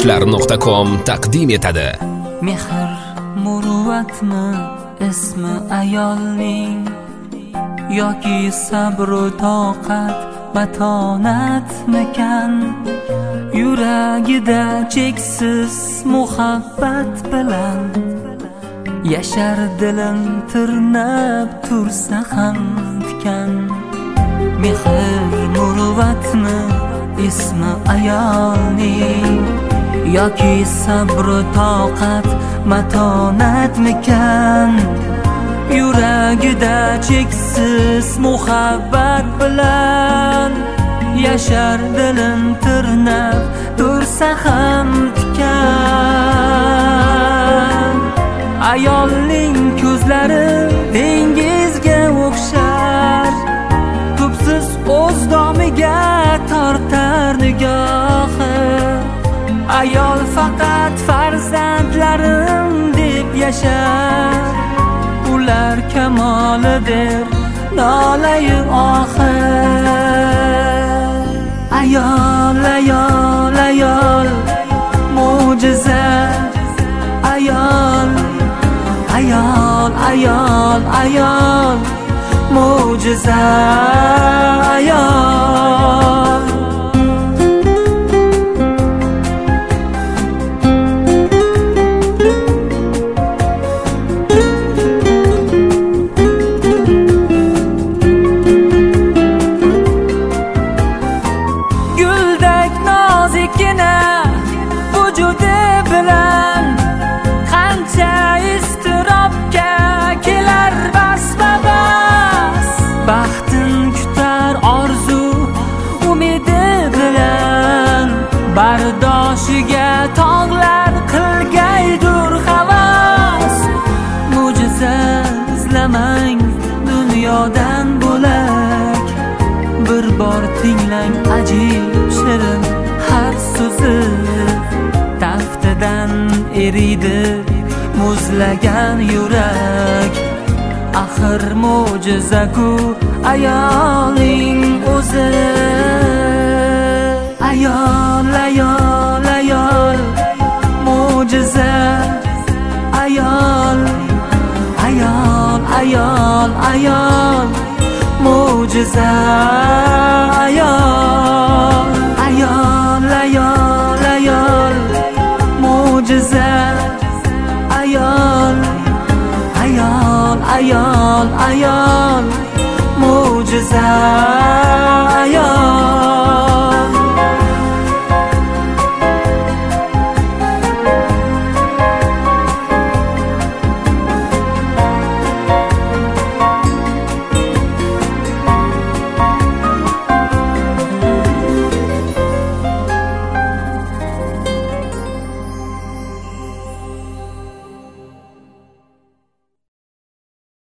yoshlar.com taqdim etadi. Mehr muruvvatmi ismi ayolning, yoki sabru toqat matonatmikan? Yuragida cheksiz muhabbat bilan yashar dilim tirnab tursa ham tikan. Mehr muruvvatmi ismi ayolning, yoki sabru toqat matonatmikan? Yuragida cheksiz muhabbat bilan yashar dilim tirnab tursa ham tikan. Ayolning ko'zlari dengizga o'xshar, tubsiz o'z domiga tortar nigohi. Ayol faqat farzandlarim deb yashar, ular kamolidir nolai oxir. Ayol, ayol, ayol, mo'jiza. Ayol, ayol, ayol, ayol, mo'jiza. Ayol. Bardoshiga tog'lar qilgaydur havas. Mo'jiza izlamang dunyodan bo'lak, bir bor tinglang ajib shirin har so'zi. Taftidan eriydi muzlagan yurak, axir mo'jiza-ku ayolning o'zi. Ayol, ayol, ayol, mo'jiza. Ayol, ayol, ayol, ayol, mo'jiza. Ayol, ayol, ayol, ayol, mo'jiza. Ayol, ayol, ayol, ayol, mo'jiza. Ayol.